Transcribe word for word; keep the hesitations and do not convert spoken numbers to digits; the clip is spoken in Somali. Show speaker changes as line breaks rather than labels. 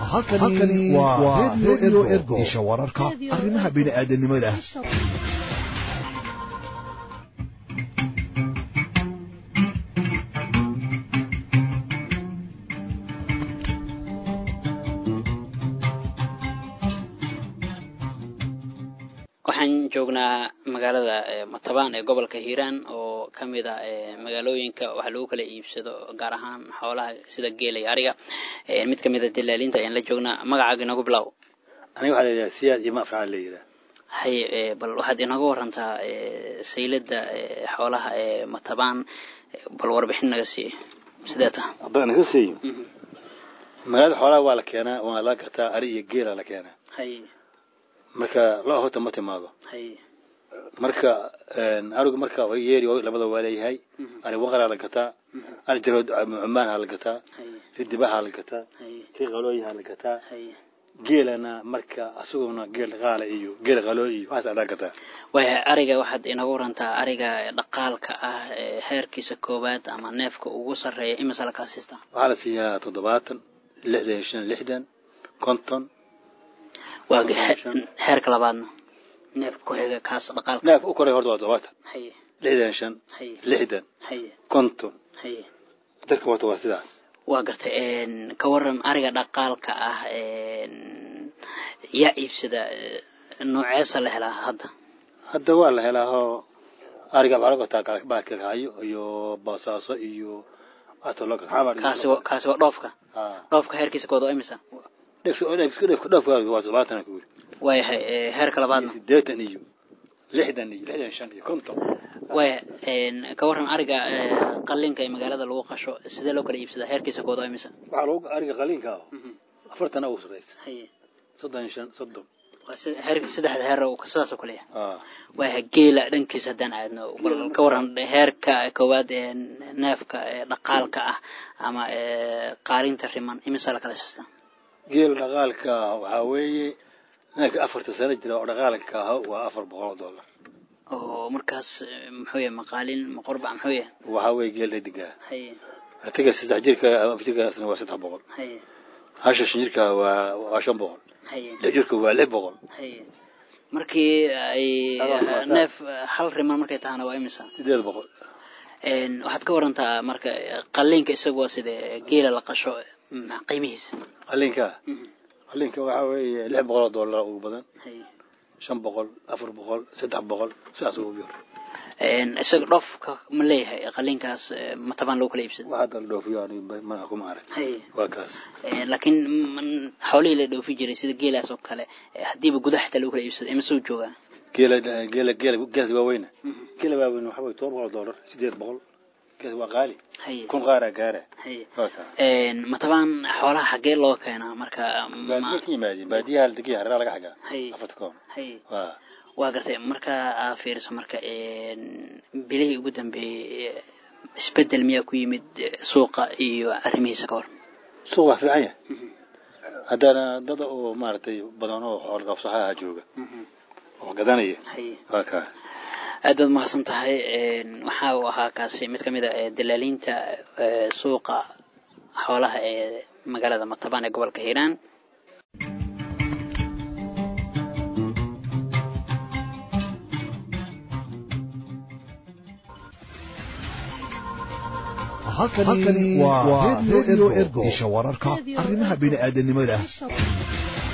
halkani waa radio ergo isha wararka arrimaha bini'aadanimada.
waxaan joognaa magaalada Matabaan ee gobolka Hiiraan oo kamid ah magaalooyinka waxa lagu kala iibsado gaar ahaan xoolaha sida geela iyo ariga. mid kamid ah dilaalinta ayaan la joognaa. magacaaga inagu bilow.
aniga waxa la yiraahdaa Siyaad iyo Mafcaal la yiraahdaa.
hay bal waxaad inagu warantaa saylada xoolaha ee Matabaan bal warbixin naga sii sideeta
abaan naga sii magaalada xoolaha waa la keenaa waa la gataa ari iyo geela la keenaa.
hay
marka loo hota ma timaado.
hay
marka een aruga marka way yeeri oo labada waleeyahay ari waqara la gataa ari jarood Cumaan la gataa ridibaha la gataa ki qalooyaha la gataa geelana marka asaguna geel qaala iyo geel qalooy iyo waxa la gataa.
way ariga waxaad inagu warantaa ariga dhaqaalka ah heerkiisa koobaad ama neefka ugu sareeya imisa la kaasista.
waxa la siiyaa toddobaatan lixdan shan lixdan konton
waa heerka labaadna neefka ku xiga kaas dhaqaalka
neef u koray horta waa toddobaatan
hay
lixdan shan lixdan
hay
konton
hay
dadka wato waa sidaas.
waa gartay een ka waran ariga dhaqaalka ah een ya iibsada nooceesa la helaa hadda.
hadda waa la helaa oo ariga barago taa kala baadka hayo iyo baasaaso iyo ato loo xamar
kaasi kaasi waa dhoofka dhoofka heerkiisa koodo imisa
dheef dheef dheef dheef waa toddobaatan ku yiri.
way heerka labaadna
sideetan iyo lixdan iyo lixdan shan iyo konton.
way een ka waran ariga qalinka ee magaalada lagu qasho sidee loo kala iibsadaa heerkiisa koodo imisa.
waxa lagu ariga qalinka ah afartan oo sareys
hay
soddon shan soddon
waa heerka saddexda heer oo kasaas oo kale ah. way geela dhankiisa hadaan aadno bal ka waran heerka koowaad ee neefka dhaqaalka ah ama qaarinta riman imisa la kala siistaa.
geel dhaqaalka waxa weeye neefka afartan sano jira oo dhaqaalka ah waa afar boqol dollar.
oo markaas muxuu yahay maqaalin ma qurba muxuu yahay
waxa weeye geel dhiga.
hay
artiga saddex jirka aftiga asna waa saddex boqol.
hay
hasha jirka waa shan boqol.
hay
jirka waa lix boqol.
hay markii ay neef hal riman markay taana waa imisa
sideed boqol.
een waxaad ka warantaa marka qalinka isagu waa sida geela la qasho qiimihiisa.
qalinka qalinka waxa weeye lix boqol dollar ugu badan.
hay
shan boqol afar boqol saddex boqol saas ugu yar.
een isaga dhoofka ma leeyahay qalinkaas Matabaan loo kala iibsado.
waxa dal dhoofiyo ani ma ku maaray.
hay
waa kaas
ee laakiin xoolaha la dhoofi jiray sida geelaas oo kale hadiiba gudaha xitaa loo kala iibsado ima soo jooga.
geela geela geela geela waa weyn. geela waa weyn waxa weeye toban boqol dollar sideed boqol. geela waa qaali.
hay
kun qaara gaara.
hay
waa kaas
een Matabaan xoolaha xagee loo keenaa marka
ma kiimaadin baadiyaha halkiga haraa laga xagaa afarta koon.
hay
waa
waa gartay marka aad fiiriso marka een bilihii ugu dambeeyay isbedel miyaa ku yimid suuqa iyo arrimihiisa ka hor.
suuqa fiican yahay hadana dad oo maartay badan oo xoolo qabsaha jooga oo gadanaya.
hay
waa ka
aad ma xasan tahay een waxa uu ahaa kaasi mid kamid ah dilaalinta suuqa xoolaha ee magaalada Matabaan ee gobolka Hiiraan.
halkani waa radio ergo isha wararka arrimaha bini'aadanimada.